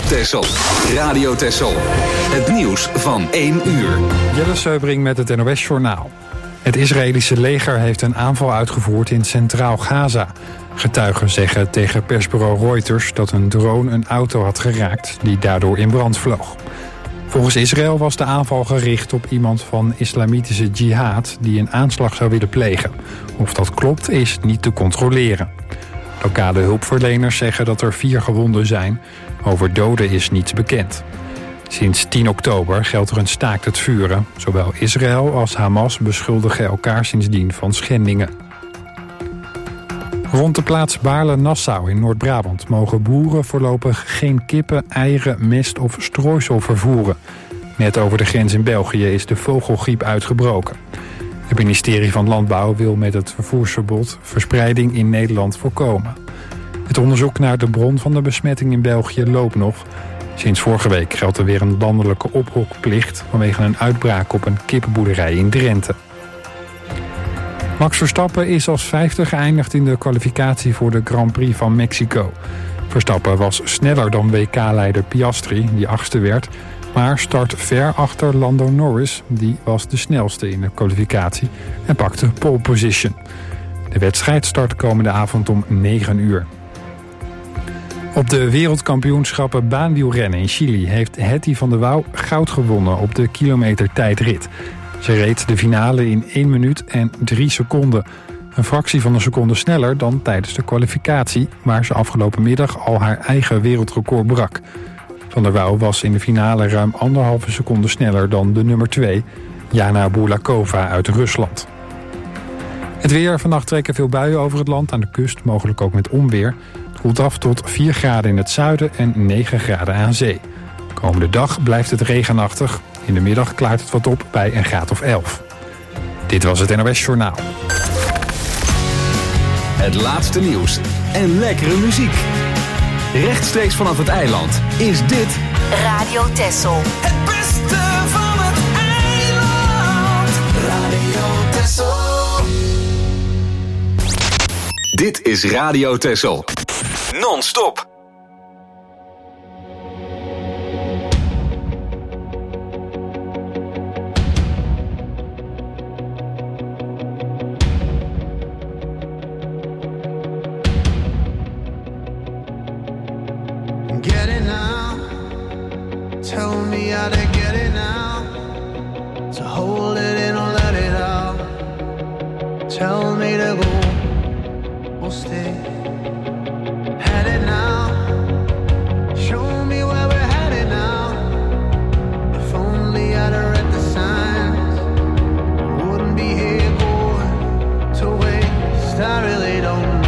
Texel. Radio Texel. Het nieuws van 1 uur. Jelle Seubring met het NOS-journaal. Het Israëlische leger heeft een aanval uitgevoerd in Centraal Gaza. Getuigen zeggen tegen persbureau Reuters dat een drone een auto had geraakt die daardoor in brand vloog. Volgens Israël was de aanval gericht op iemand van islamitische jihad die een aanslag zou willen plegen. Of dat klopt is niet te controleren. Lokale hulpverleners zeggen dat er 4 gewonden zijn. Over doden is niets bekend. Sinds 10 oktober geldt er een staakt het vuren. Zowel Israël als Hamas beschuldigen elkaar sindsdien van schendingen. Rond de plaats Baarle-Nassau in Noord-Brabant mogen boeren voorlopig geen kippen, eieren, mest of strooisel vervoeren. Net over de grens in België is de vogelgriep uitgebroken. Het ministerie van Landbouw wil met het vervoersverbod verspreiding in Nederland voorkomen. Het onderzoek naar de bron van de besmetting in België loopt nog. Sinds vorige week geldt er weer een landelijke ophokplicht vanwege een uitbraak op een kippenboerderij in Drenthe. Max Verstappen is als 5e geëindigd in de kwalificatie voor de Grand Prix van Mexico. Verstappen was sneller dan WK-leider Piastri, die 8e werd, maar start ver achter Lando Norris, die was de snelste in de kwalificatie en pakte pole position. De wedstrijd start komende avond om 9 uur. Op de wereldkampioenschappen baanwielrennen in Chili heeft Hetty van der Wouw goud gewonnen op de kilometer tijdrit. Ze reed de finale in 1 minuut en 3 seconden. Een fractie van een seconde sneller dan tijdens de kwalificatie, waar ze afgelopen middag al haar eigen wereldrecord brak. Van der Wouw was in de finale ruim 1,5 seconde sneller dan de nummer 2, Jana Bulakova uit Rusland. Het weer. Vannacht trekken veel buien over het land, aan de kust mogelijk ook met onweer. Het koelt af tot 4 graden in het zuiden en 9 graden aan zee. Komende dag blijft het regenachtig. In de middag klaart het wat op bij een graad of 11. Dit was het NOS Journaal. Het laatste nieuws en lekkere muziek. Rechtstreeks vanaf het eiland is dit Radio Texel. Het beste van het eiland. Radio Texel. Dit is Radio Texel. Non-stop. Get it now. Tell me how to get it now. To hold it in or let it out. Tell me to go or stay. Had it now. Show me where we're headed now. If only I'd have read the signs, wouldn't be here going to waste. I really don't know.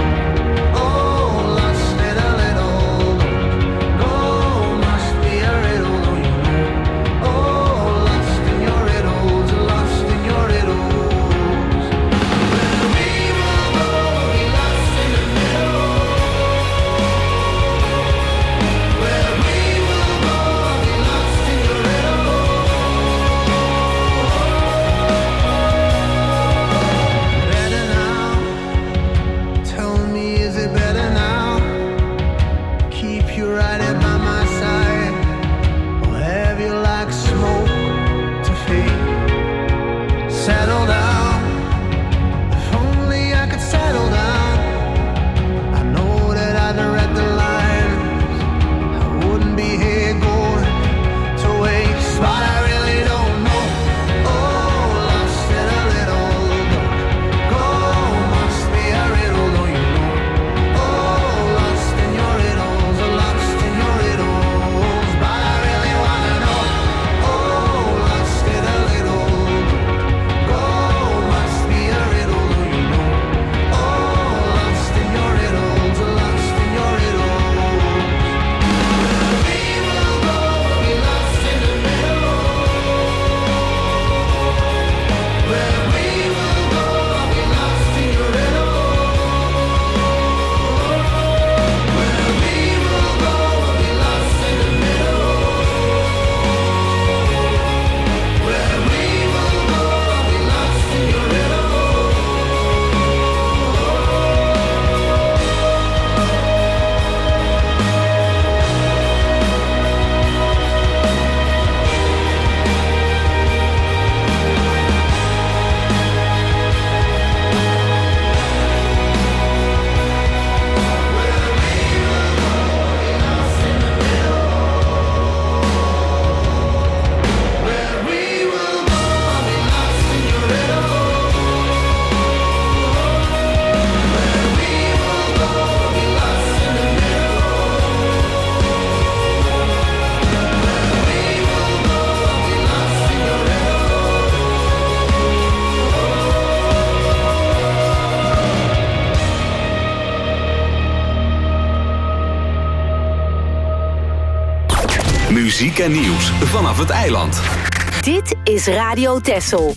muziek en nieuws vanaf het eiland. Dit is Radio Texel.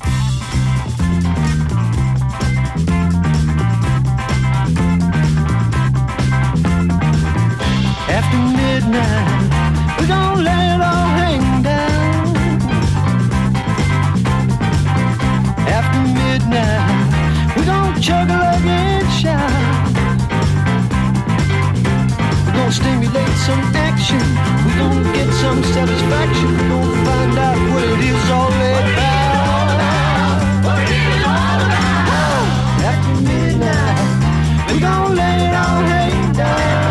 After midnight, we're gonna let it all hang down. After midnight, we're gonna juggle again, shout. We're gonna stimulate some action. We're gonna get some satisfaction. We're gonna find out what it is all about. What it is all about. After midnight, we're gonna let it all hang down.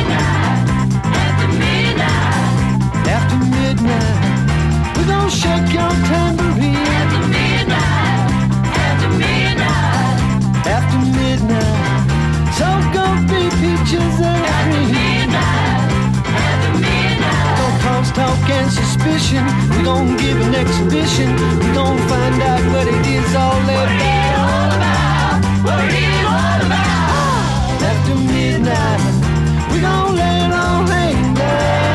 After midnight, we're gonna shake your tambourine. After midnight, after midnight, after midnight, so go be peaches and cream. After midnight, gonna cause talk and suspicion. We're gonna give an exhibition. We're gonna find out what it is all about. What it is all about. After midnight, we're gonna let it all hang down.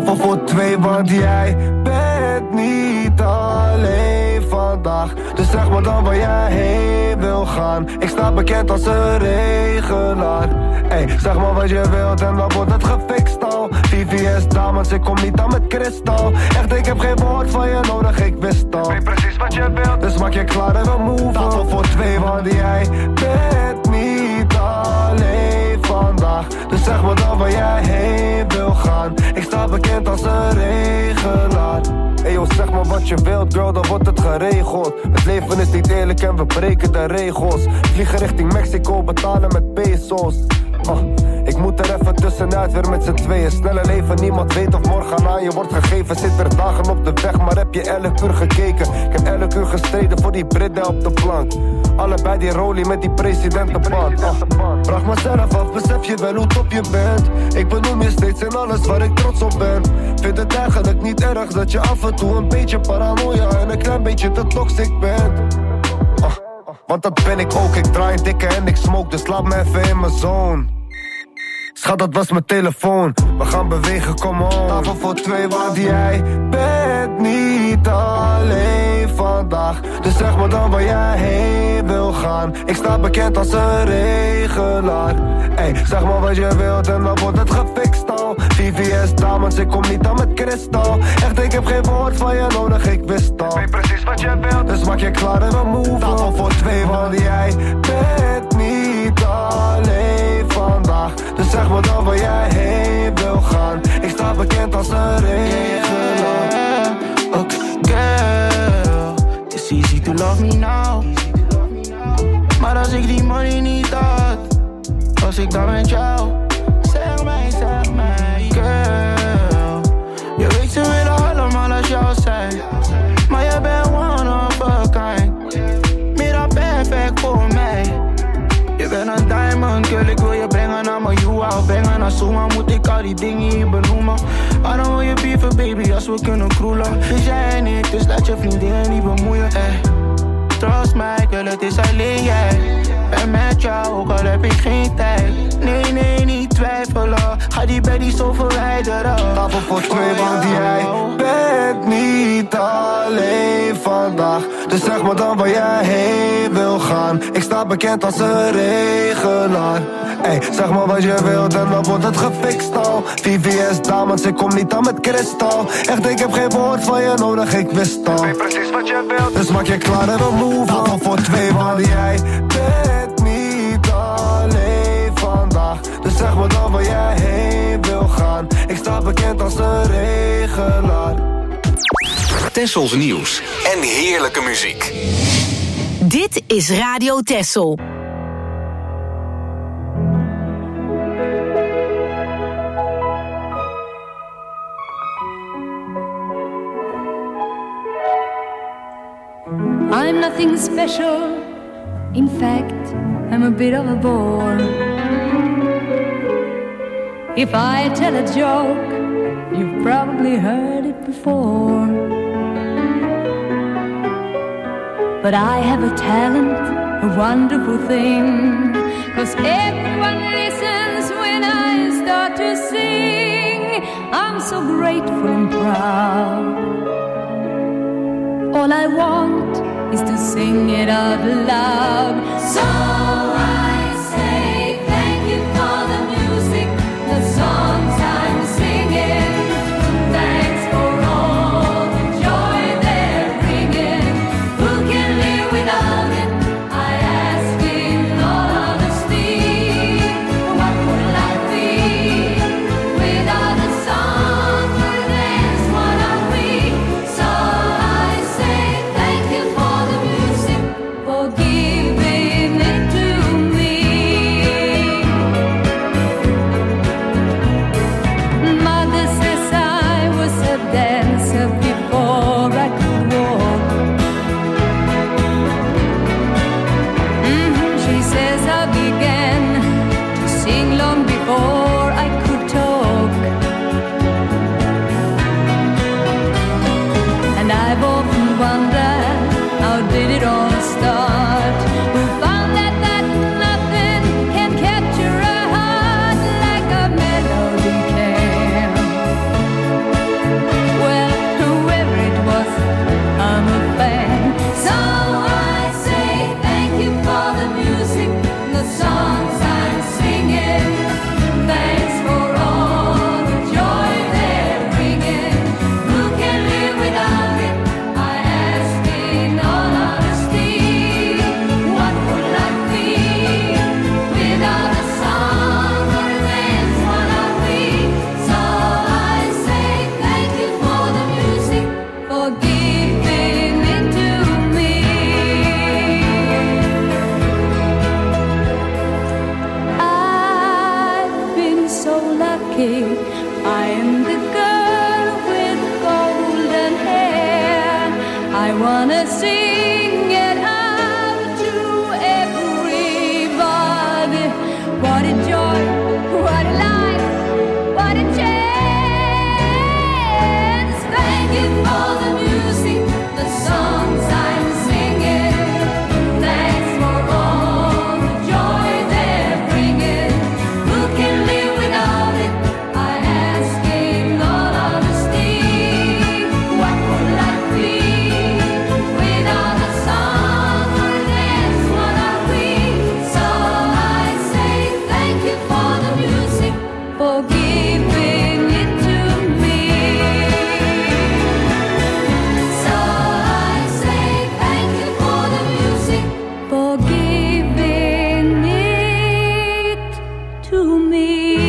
Tafel voor twee, want jij bent niet alleen vandaag. Dus zeg me dan waar jij heen wil gaan. Ik sta bekend als een regelaar. Ey, zeg maar wat je wilt en dan wordt het gefixt al. VVS dames, ik kom niet aan met kristal. Echt, ik heb geen woord van je nodig, ik wist al. Weet precies wat je wilt, dus maak je klaar en we move. Tafel voor twee, want jij bent niet alleen vandaag. Dus zeg me dan waar jij heen wil gaan. Ik sta bekend als een regelaar. Ey yo, zeg maar wat je wilt, girl, dan wordt het geregeld. Het leven is niet eerlijk en we breken de regels. Vliegen richting Mexico, betalen met pesos. Ik moet er even tussenuit, weer met z'n tweeën. Snelle leven, niemand weet of morgen aan je wordt gegeven. Zit er dagen op de weg, maar heb je elk uur gekeken. Ik heb elk uur gestreden voor die Britney op de plank. Allebei die rolie met die presidentenband. Vraag mezelf af, besef je wel hoe top je bent? Ik benoem je steeds in alles waar ik trots op ben. Vind het eigenlijk niet erg dat je af en toe een beetje paranoia en een klein beetje te toxic bent. Want dat ben ik ook, ik draai een dikke en ik smoke, dus laat me even in mijn zone. Schat, dat was mijn telefoon, we gaan bewegen, come on. Tafel voor twee, want jij bent niet alleen vandaag. Dus zeg me dan waar jij heen wil gaan. Ik sta bekend als een regelaar. Ey, zeg maar wat je wilt en dan wordt het gefixt al. VVS dames, ik kom niet aan met kristal. Echt, ik heb geen woord van je nodig, ik wist al. Weet precies wat je wilt, dus maak je klaar en we move. Tafel voor twee, want jij bent niet alleen vandaag. Dus zeg me dan waar jij heen wil gaan. Ik sta bekend als een regelaar. Okay, girl, it's easy to love me now. Maar als ik die money niet had, was ik dan met jou. Zeg mij, girl. Je weet ze willen allemaal als jou zijn, maar je bent one of a kind. Meer dan perfect voor mij. Je bent een diamond, girl, ik wil je brengen naar mijn you-out. Brengen naar Suma, moet ik al die dingen hier benoemen. Waarom wil je beefen, baby, als we kunnen kroelen? Dus jij en ik, dus laat je vriendinnen niet bemoeien, Trust mij, girl, het is alleen jij. Ben met jou, ook al heb ik geen tijd. Nee, niet twijfelen. Ga die baby zo verwijderen. Tafel voor twee, want jij bent niet alleen vandaag. Dus zeg me dan waar jij heen wil gaan. Ik sta bekend als een regelaar. Ey, zeg maar wat je wilt en dan wordt het gefixt al. VVS dames, ik kom niet aan met kristal. Echt, ik heb geen woord van je nodig, ik wist al. Weet precies wat je wilt, dus maak je klaar en we move. Tafel voor twee, want jij bent niet alleen vandaag. Dus zeg me dan waar jij heen wil gaan. Ik sta bekend als een regelaar. Tessels nieuws en heerlijke muziek. Dit is Radio Tessel. I'm nothing special. In fact, I'm a bit of a bore. If I tell a joke, you've probably heard it before. But I have a talent, a wonderful thing, 'cause everyone listens when I start to sing. I'm so grateful and proud. All I want is to sing it out loud. So I say thank you for the music, the songs I'm singing. Thanks for all the joy they're bringing. Who can live without it? I ask in all honesty. What would life be without a song to dance? What are we? So I say thank you for the music, for giving it to me. key. I am the girl with golden hair. I wanna sing it out to everybody. What a joy, what a life, what a chance. Thank you for the music, the songs I'm singing. Thanks for all the joy they're bringing. Who can live without it? I ask in all honesty. What would life be without a song or a dance? What are we? So I say thank you for the music, for giving it to me. So I say thank you for the music, for giving it to me.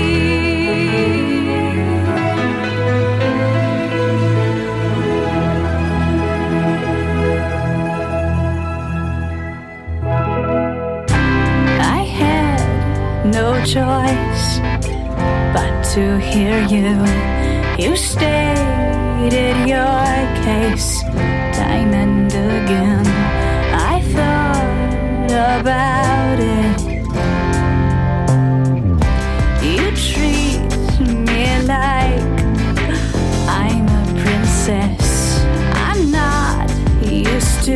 I had no choice but to hear you. You stated your case time and again. I thought about it. You treat me like I'm a princess. I'm not used to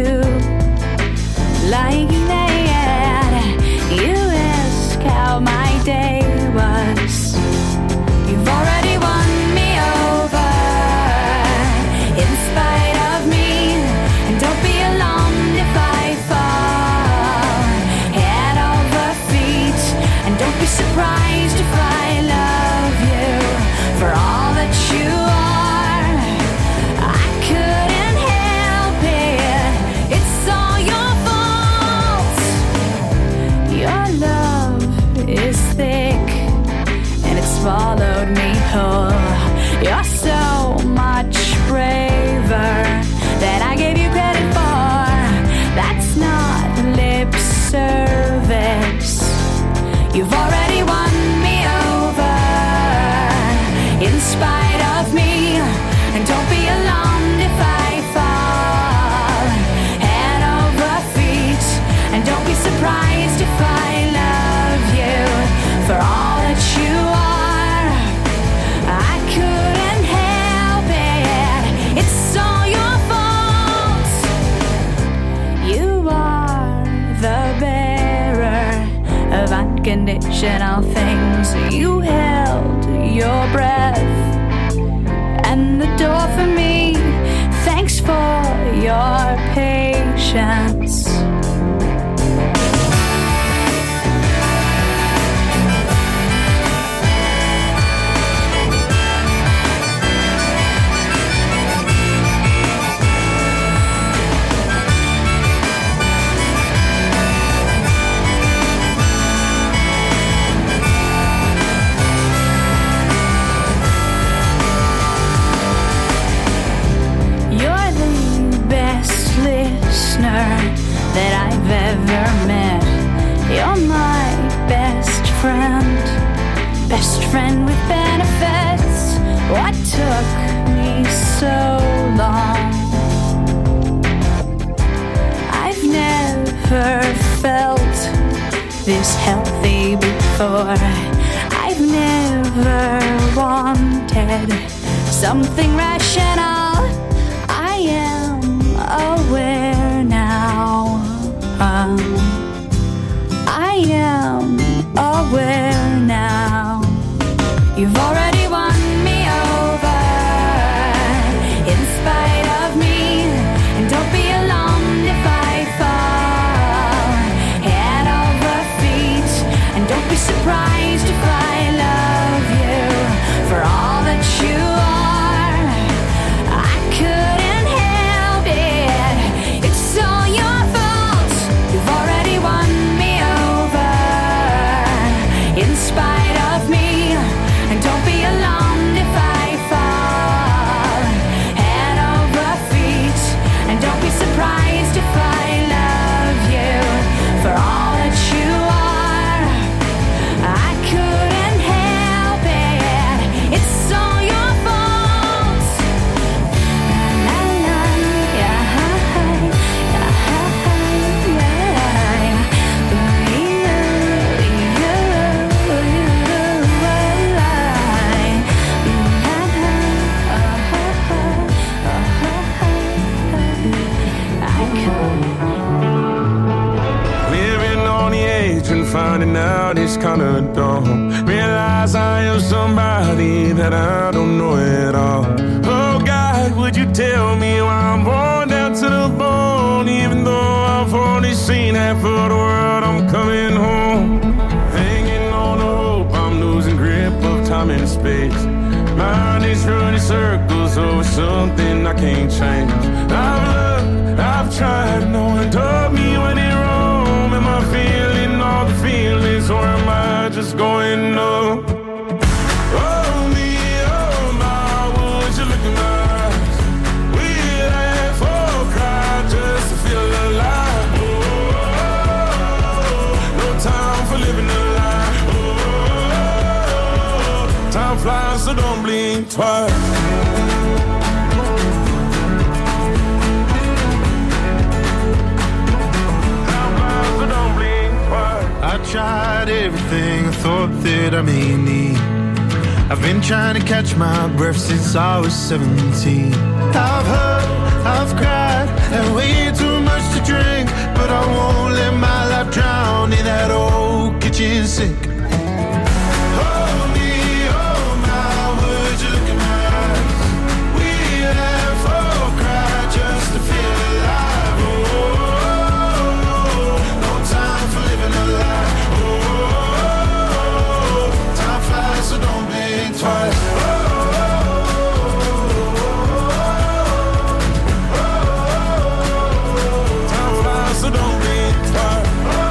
like that. You ask how my day was. You've already won me over in spite of me. And don't be alarmed if I fall head over feet. And don't be surprised if I love you for all that you are. I couldn't help it. It's all your fault. Your love is thick and it's swallowed me whole. You're so much braver than I gave you credit for. That's not lip service. You've already won me over in spite of me. And don't be alarmed if I fall head over feet. And don't be surprised if I love you for all that you are. I couldn't help it. It's all your fault. You are the bearer of unconditional things. You held your breath and the door for me. Thanks for your patience. You're the best listener that I've ever met. You're my best friend with benefits. What took me so long? I've never felt this healthy before. I've never wanted something rational. I am aware now. I am aware now. You've already won me over in spite of me. And don't be alarmed if I fall head over feet. And don't be surprised if I love you for all that you are. I couldn't help it. It's all your fault. You've already won me over in spite of me. And don't be alarmed if I fall head over feet. And don't be surprised if I love you for all that you are. I couldn't it's kinda dumb. Realize I am somebody that I don't know at all. Oh God, would you tell me why I'm born down to the bone? Even though I've only seen half of the world, I'm coming home. Hanging on the hope, I'm losing grip of time and space. Mind is running circles over something I can't change. I've looked, I've tried, no one told me when it wrong. Am I feeling all the feelings, or am I just going up? Oh me, oh my, would you look in my eyes? We laugh or cry just to feel alive. Oh, no time for living a lie. Oh, time flies, so don't blink twice. I tried everything I thought that I may need. I've been trying to catch my breath since I was 17. I've hurt, I've cried, and way too much to drink. But I won't let my life drown in that old kitchen sink. Oh me, oh my, would you look in my eyes? We laugh or cry just to feel alive. Oh, no time for living a lie. So don't blink twice. Time flies, so don't blink twice.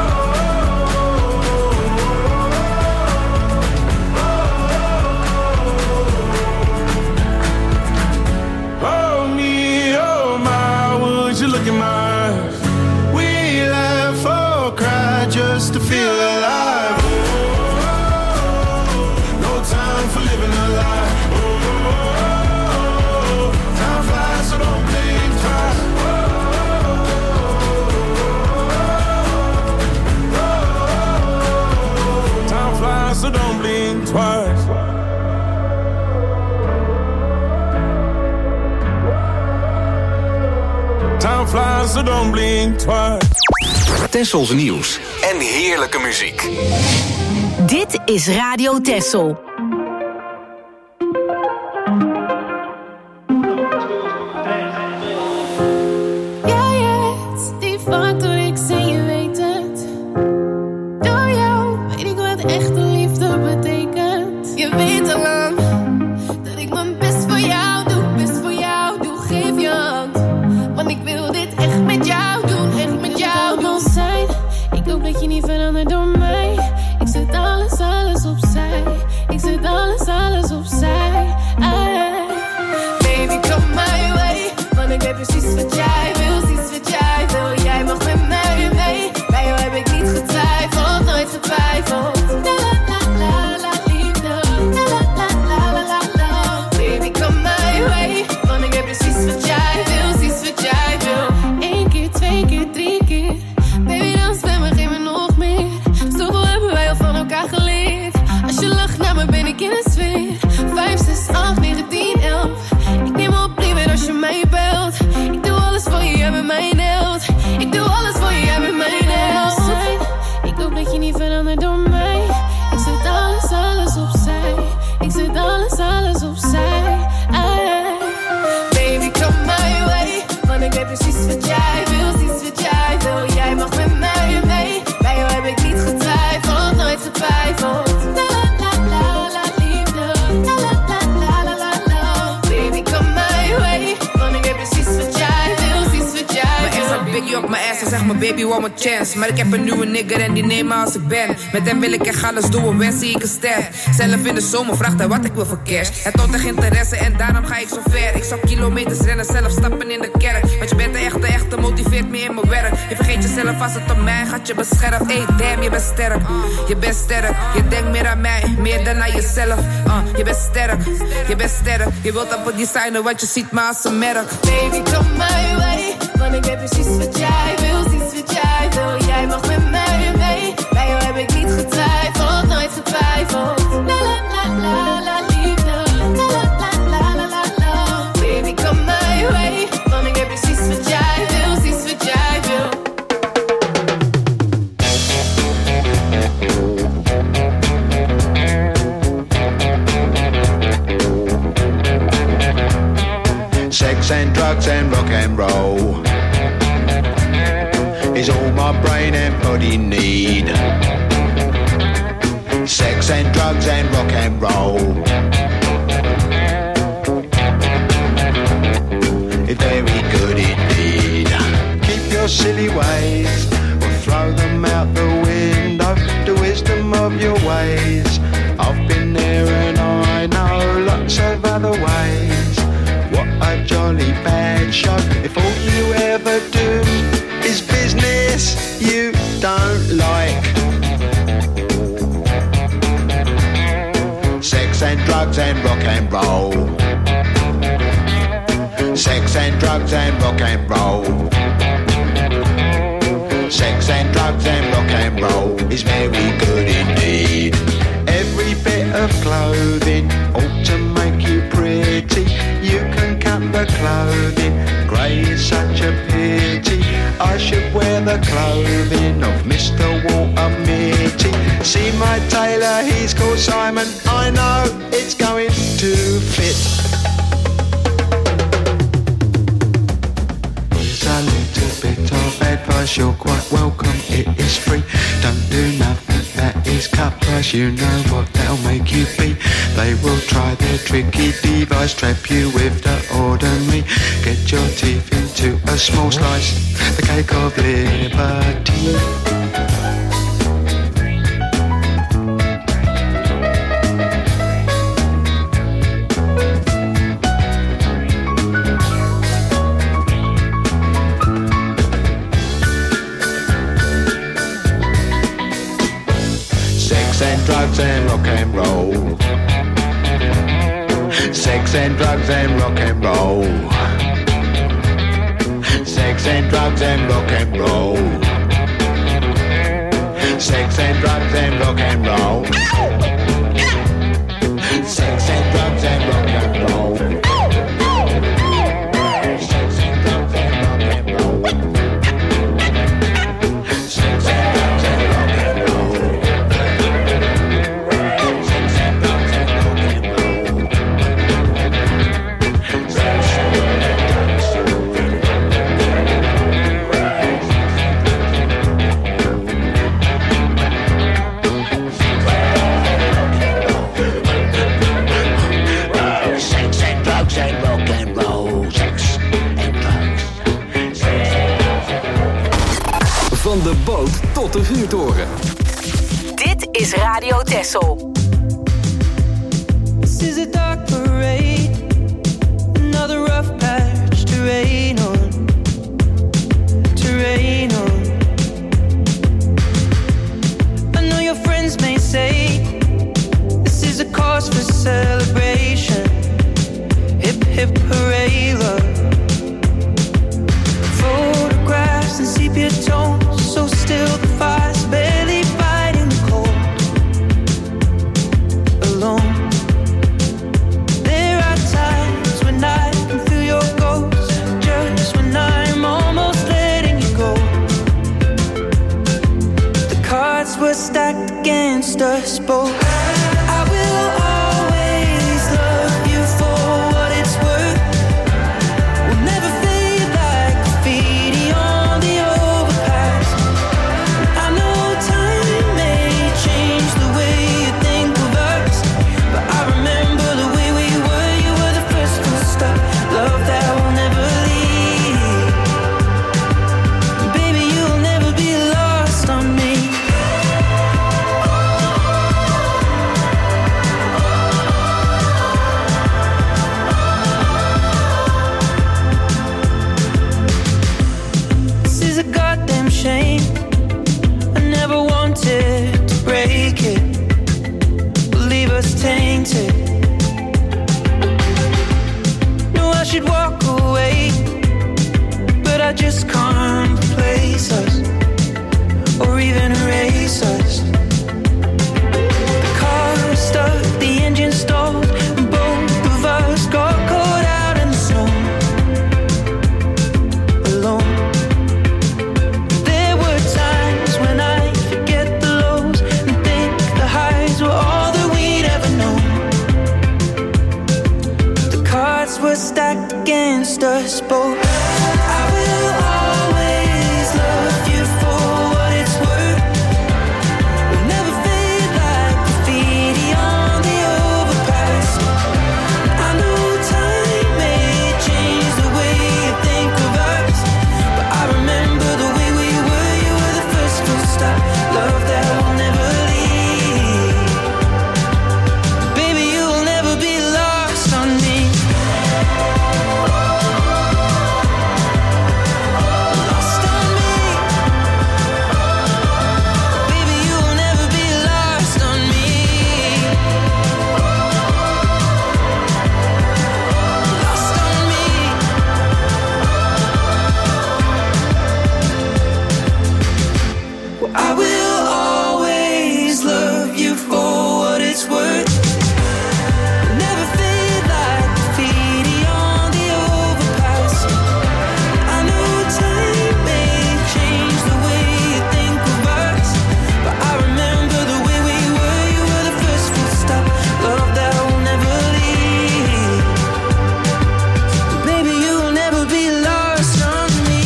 Oh me, oh my, would you look in my eyes? We laugh or cry just to feel alive. Time for living a lie. Oh, time flies, so don't blink twice. Time flies, so don't blink twice. Time flies, so don't blink twice. Tessels nieuws en heerlijke muziek. Dit is Radio Tessel. Maar ik heb een nieuwe nigger en die neem me als ik ben. Met hem wil ik echt alles doen, wens zie ik een ster. Zelf in de zomer vraagt hij wat ik wil voor cash. Hij toont echt interesse en daarom ga ik zo ver. Ik zou kilometers rennen, zelf stappen in de kerk. Want je bent de echte, motiveert me in mijn werk. Je vergeet jezelf als het om mij gaat, je beschermt. Hey damn, je bent sterk, je bent sterk. Je denkt meer aan mij, meer dan aan jezelf. Je bent sterk, je bent sterk. Je wilt op het designen, want je ziet me als een merk. Baby, come my way, want ik weet precies wat jij wil, precies wat jij wil. Jij mag met mij mee, bij jou heb ik niet getwijfeld, nooit getwijfeld. La la la la la liefde, la la la la la la la. Baby, come my way, want ik weet precies wat jij wil, precies wat jij wil. drugs and rock and roll is all my brain and body need. Sex and drugs and rock and roll, it's very good indeed. Keep your silly ways or throw them out the window. The wisdom of your ways, I've been there and I know lots of other ways. What a jolly bad show if all you ever do is business you don't like. Sex and drugs and rock and roll. Sex and drugs and rock and roll. Sex and drugs and rock and roll is very good indeed. Every bit of clothing ought to make you pretty. You can cut the clothing, grey is such a pity. I should wear the clothing of Mr. Walter Mitty. See my tailor, he's called Simon. I know it's going to fit. Here's a little bit of advice, you're quite welcome, it is free. Don't do nothing that is cut price, you know what they'll make you be. They will try their tricky device, trap you with the ordinary. Get your teeth into a small slice, the cake of liberty. Drugs and rock and roll. Sex and drugs and rock and roll. Sex and drugs and rock and roll. Sex and drugs and rock and roll. Sex and drugs and rock and roll. Sex and drugs and rock and roll. Sex and drugs and rock and roll. Van de boot tot de vuurtoren. Dit is Radio Texel. This is a dark parade, another rough patch to rain on, to rain on. I know your friends may say this is a cause for celebration. Hip hip hooray, love. Photographs and sepia tones, so still the fire's barely fighting the cold. Alone. There are times when I can feel your ghost, just when I'm almost letting you go. The cards were stacked against us both. I will always love you for what it's worth. We'll never fade like graffiti on the overpass. I know time may change the way you think of us, but I remember the way we were. You were the first to stop. Love that will never leave. Baby, you'll never be lost on me. us both. I will always love you for what it's worth. We'll never fade like graffiti on the overpass. I know time may change the way you think of us, but I remember the way we were. You were the first full stop, love that will never leave. Baby, you will never be lost on me. Lost on me. Baby, you will never be lost on me. Lost on me. Well, I will always love you for what it's worth. Never fade like graffiti on the overpass. I know time may change the way you think of us, but I remember the way we were. You were the first full stop, love that will never leave. Baby, you will never be lost on me.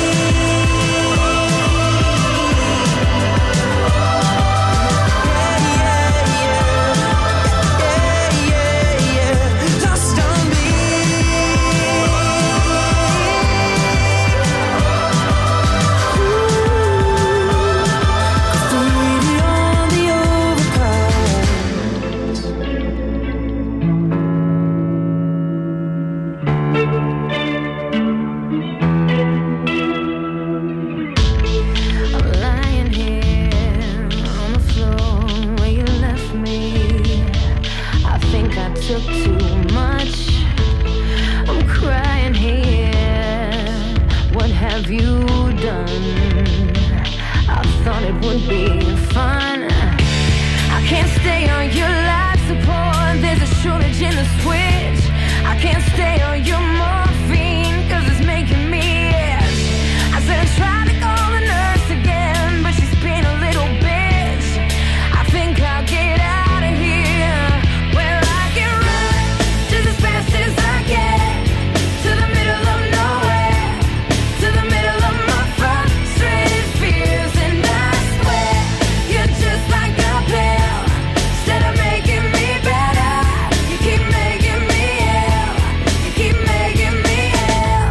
Lost on me. Graffiti on the I'm lying here on the floor where you left me. I think I took too much. I'm crying here. What have you done? I thought it would be fun. I can't stay on your life support. There's a shortage in the switch. I can't stay on your morphine 'cause it's making me itch. I said I tried to call the nurse again, but she's being a little bitch. I think I'll get out of here where I can run just as fast as I can to the middle of nowhere, to the middle of my frustrated fears. And I swear you're just like a pill. Instead of making me better, you keep making me ill. You keep making me ill.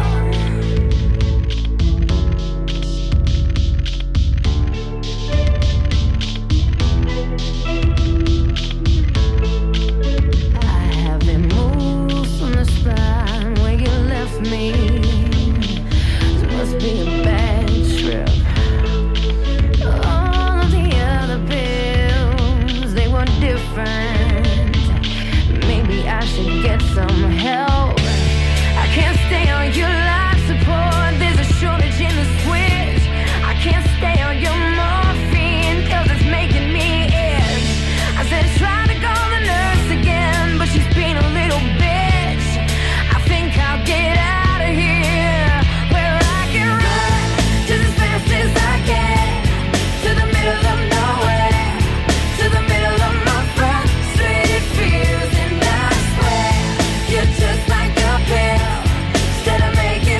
I haven't moved from the spot where you left me. It must be a bad trip. All of the other pills, they were different. Maybe I should get some help. I can't stay on your life support. There's a shortage in the switch. I can't stay on your morphine 'cause it's making me itch. I said try to call the nurse again, but she's being a little bitch. I think I'll get out of here where I can run just as fast as I can to the middle of nowhere, to the middle of my frustrated fears. And I swear you're just like a pill. Instead of making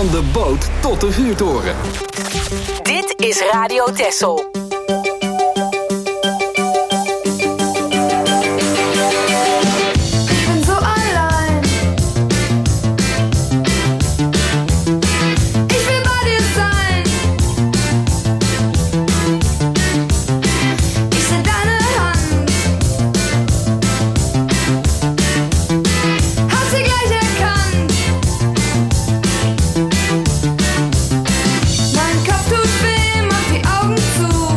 Van de boot tot de vuurtoren. Dit is Radio Texel. Mein Kopf tut weh, mach die Augen zu.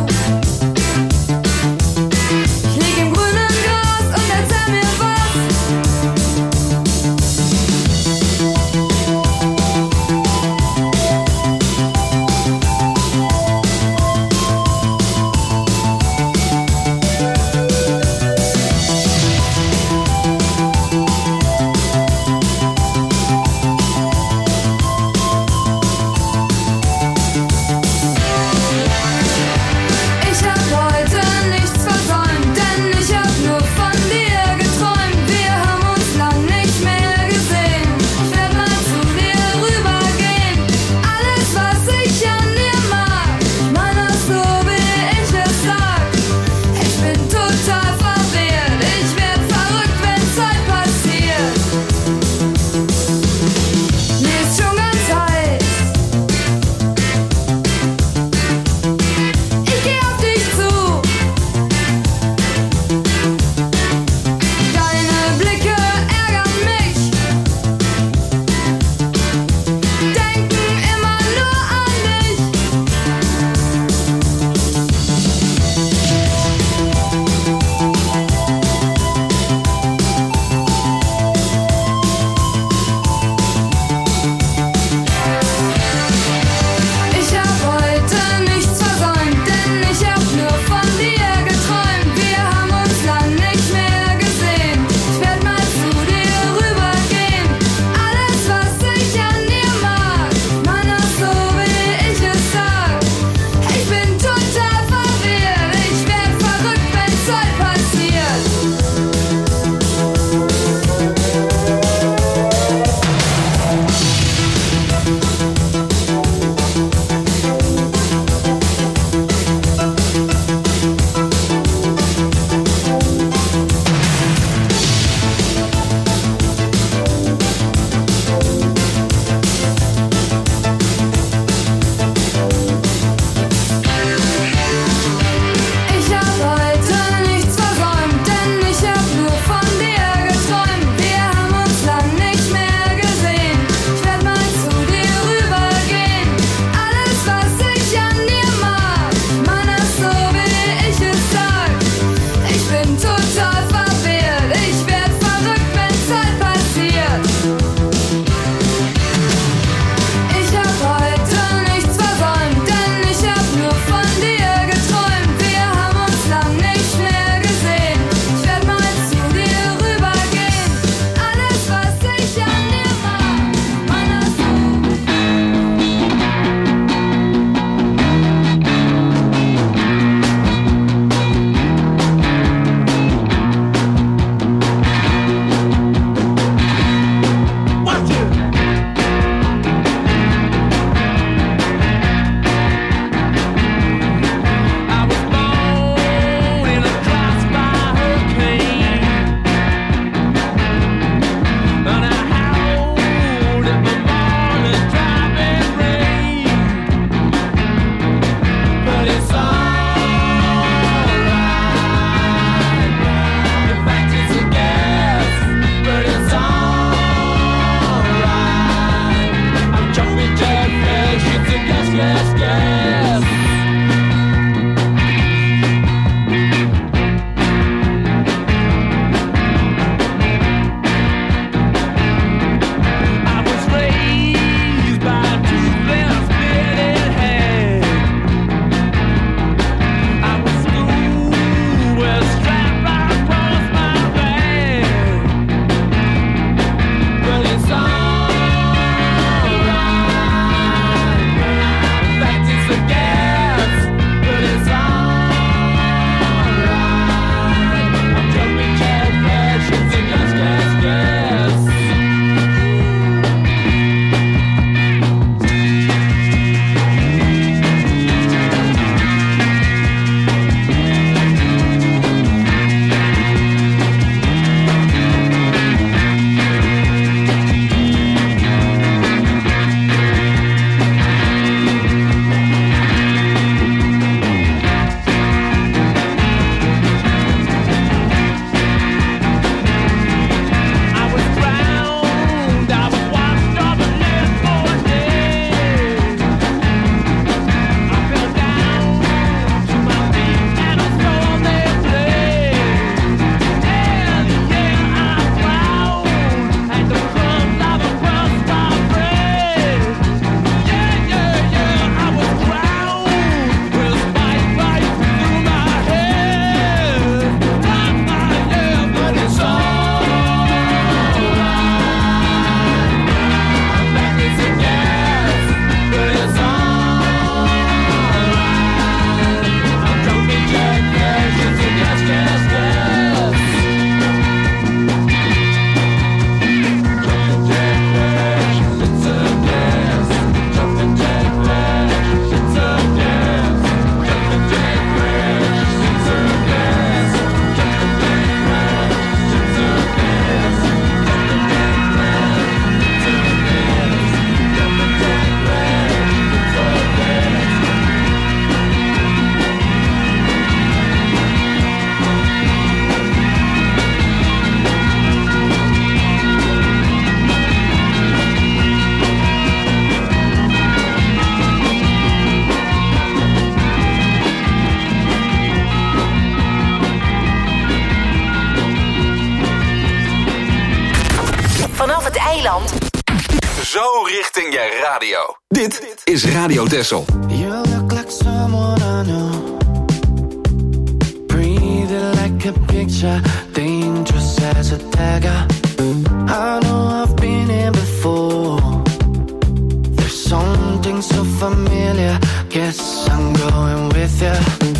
vanaf het eiland. Zo richting je radio. Dit is Radio Texel. You look like someone I know. Breathing like a picture, dangerous as a dagger. I know I've been here before. There's something so familiar. Guess I'm going with you.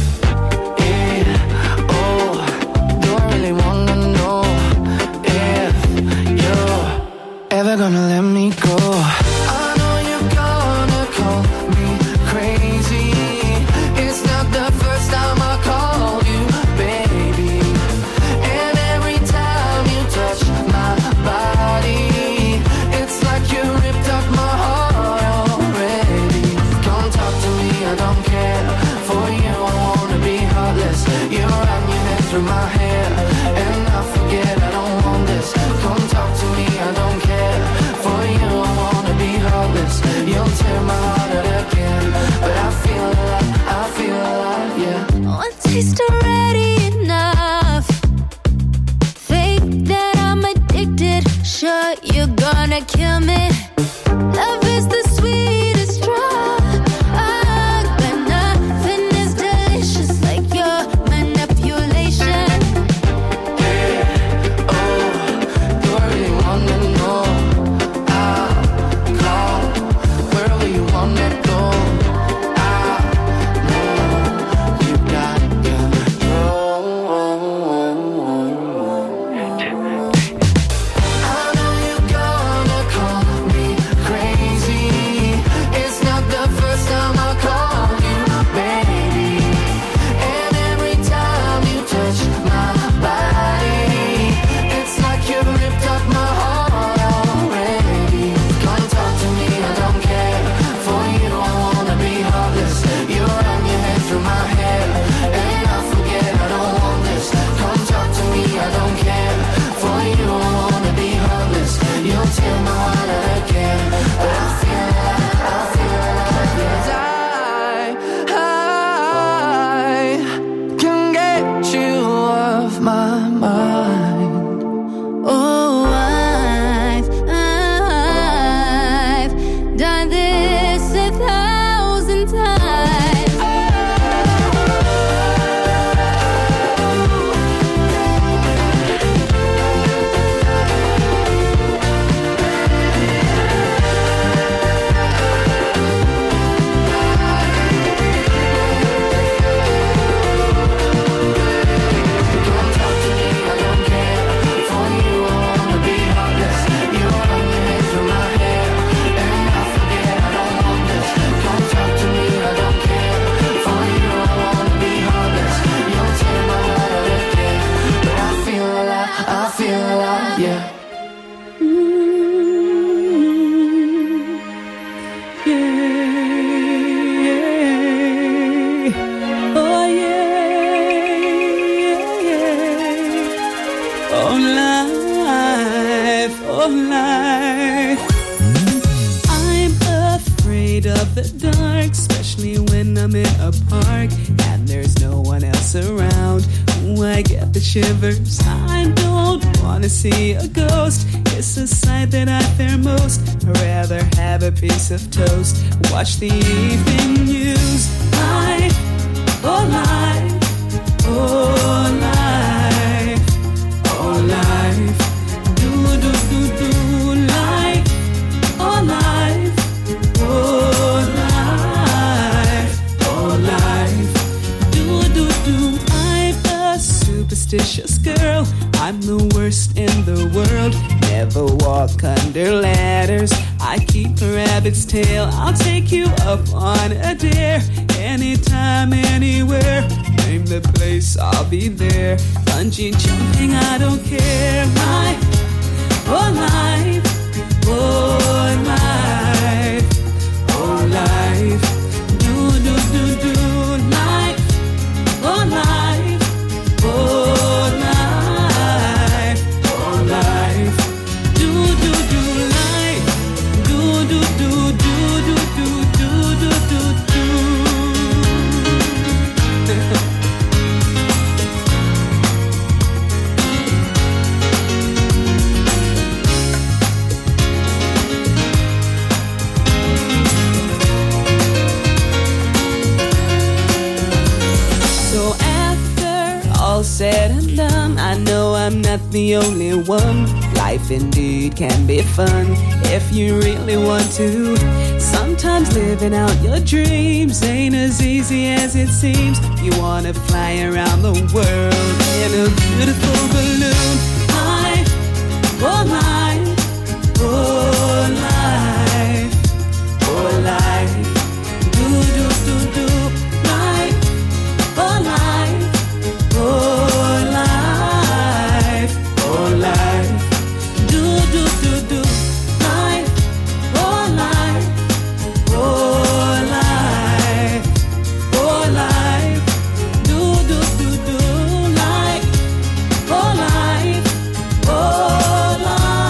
Yeah, oh, don't really wanna know if you're ever gonna let me go. I know you're gonna call me crazy. It's not the first time I call you baby. And every time you touch my body, it's like you ripped up my heart already. Come talk to me, I don't care. For you I wanna be heartless. You run your head through my hair, and I forget I don't want this. Come talk to me, I don't care. For you I wanna be heartless. You'll tear my heart out again, but I feel alive, yeah. One taste already enough. Think that I'm addicted. Sure, you're gonna kill me. Love is the sweetest drug, but nothing is delicious like your manipulation. Yeah, oh, do I really wanna know? I'll call wherever you wanna go. I know you got control. I know you're gonna call me crazy. It's not the first time I call you baby. And every time you touch my body, it's like you ripped up my heart already. Come talk to me, I don't care. For you I wanna be heartless. You run your head through my hair, and I forget I don't want this. Come talk to me, I don't care. For you I wanna be heartless. You'll tear my heart out again, but I feel alive, yes. I can get you off my mind. Oh, I've done this 1,000 times. Come talk to me, I don't care. For you I wanna be heartless. You run your head through my hair, and I forget I don't want this. Come talk to me, I don't care. For you I wanna be heartless. You'll tear my heart out again, but I feel alive, yeah. Oh life. I'm afraid of the dark, especially when I'm in a park and there's no one else around. Ooh, I get the shivers. I don't wanna see a ghost. It's a sight that I fear most. I'd rather have a piece of toast, watch the evening news. Life, oh life, oh life, oh life. Do do do do life, oh life, oh life, oh life. Do do do. I'm a superstitious girl. I'm the worst in the world. Never walk under ladders. I keep a rabbit's tail. I'll take you up on a dare. Anytime, anywhere. Name the place, I'll be there. Bungee jumping, I don't care. Life, oh life, oh life, oh life. Do do do do life, oh life, oh life, oh life. Do do do life, do do do do do do do do do do. not the only one. Life indeed can be fun if you really want to. Sometimes living out your dreams ain't as easy as it seems. You wanna fly around the world in a beautiful balloon. Life, oh life, oh life, oh life. Do, do, do, do. Life, oh life, oh life, oh life. Do, do, do, do. Life, oh life, oh life, oh life. Do, do, do, do. Life, oh life, oh life.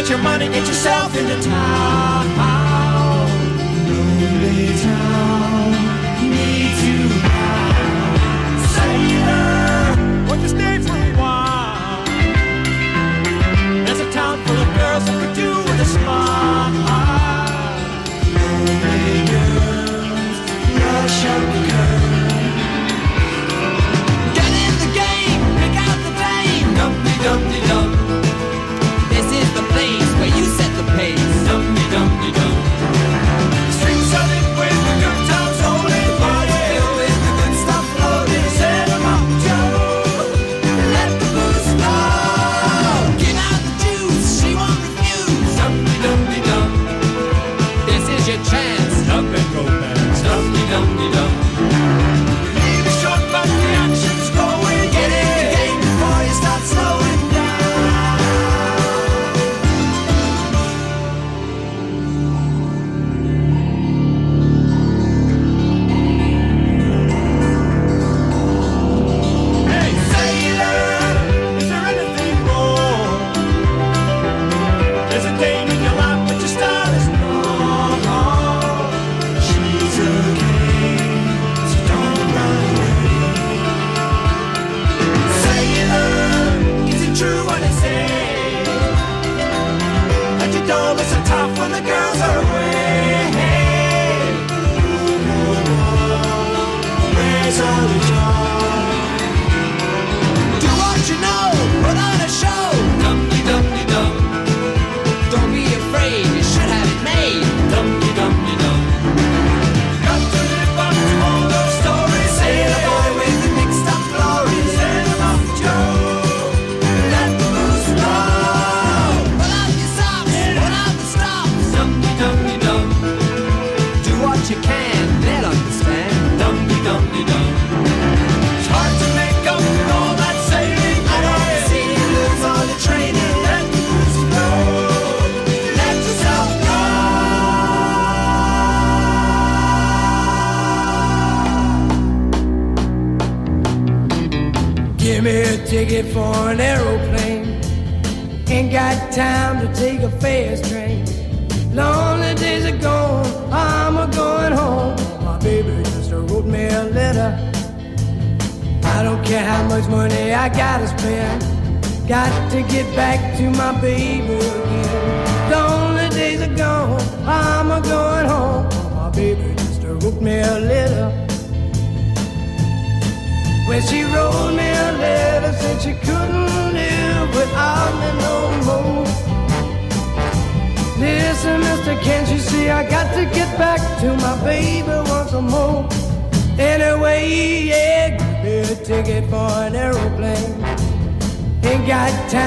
your money, get yourself into town. Lonely town, needs you now. Sailor, won't you stay for a while? There's a town full of girls who could do with a smile. Lonely girls, rush up the curve. Get in the game, pick out the dame. Dum-de-dum-de-dum. This is the place where you set the pace. Dum-de-dum-de-dum. Strings are lit with the good times rolling. Party filled with the good stuff floating. Set 'em up, Joe. Let the booze flow. Give out the juice, she won't refuse. Dum-de-dum-de-dum. This is your chance. Dump and romance. Dum-de-dum-de-dum. Leave it short, but the action's going. Get in the game before you start slowing down. Hey, sailor, is there anything more? There's a dame in your life, but your style is wrong. She's a king, so don't run away. Sailor, is it true what they say? That you don't look so tough when the girls are away. Where's all the joy? Do what you know, put on a show. Dum-de-dum-de-dum. Don't be afraid, you should have it made. Dum-de-dum-de-dum. Got to live up to all those stories. Sailor boy with the mixed up glories. Set 'em up, Joe. Let the booze flow. Put on your socks, put on the stops. Dum-de-dum-de-dum. Do what you can, they'll understand. Dum-de-dum-de-dum. It's hard to make up for all that sailing. I don't see you lose all your training. Let the booze flow. Let yourself go. Give me a ticket for an aeroplane. Ain't got time to take a fast train. Lonely days are gone, I'm a-going home. My baby just wrote me a letter. I don't care how much money I gotta spend. Got to get back to my baby again. Lonely days are gone, I'm a-going home. My baby just wrote me a letter. When she wrote me a letter, said she couldn't live without me no more. Listen, mister, can't you see I got to get back to my baby once more? Anyway, yeah, give me a ticket for an aeroplane. Ain't got time.